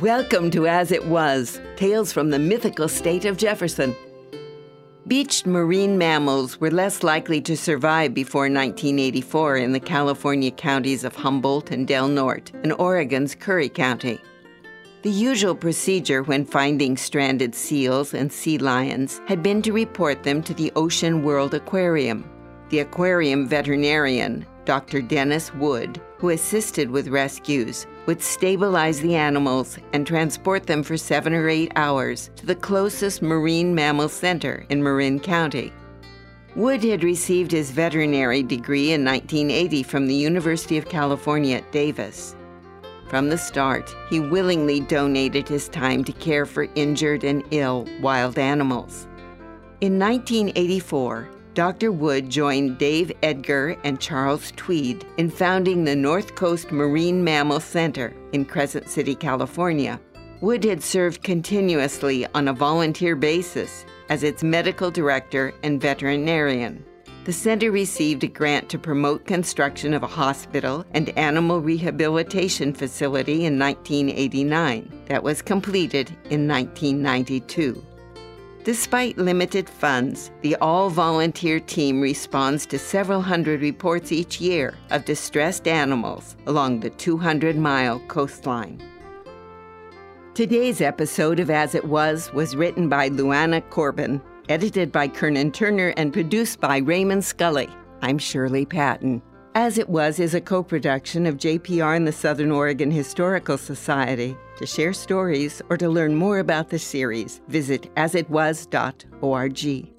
Welcome to As It Was, Tales from the Mythical State of Jefferson. Beached marine mammals were less likely to survive before 1984 in the California counties of Humboldt and Del Norte and Oregon's Curry County. The usual procedure when finding stranded seals and sea lions had been to report them to the Ocean World Aquarium. The aquarium veterinarian, Dr. Dennis Wood, who assisted with rescues, would stabilize the animals and transport them for 7 or 8 hours to the closest marine mammal center in Marin County. Wood had received his veterinary degree in 1980 from the University of California at Davis. From the start, he willingly donated his time to care for injured and ill wild animals. In 1984, Dr. Wood joined Dave Edgar and Charles Tweed in founding the North Coast Marine Mammal Center in Crescent City, California. Wood had served continuously on a volunteer basis as its medical director and veterinarian. The center received a grant to promote construction of a hospital and animal rehabilitation facility in 1989 that was completed in 1992. Despite limited funds, the all-volunteer team responds to several hundred reports each year of distressed animals along the 200-mile coastline. Today's episode of As It Was written by Luana Corbin, edited by Kernan Turner, and produced by Raymond Scully. I'm Shirley Patton. As It Was is a co-production of JPR and the Southern Oregon Historical Society. To share stories or to learn more about the series, visit asitwas.org.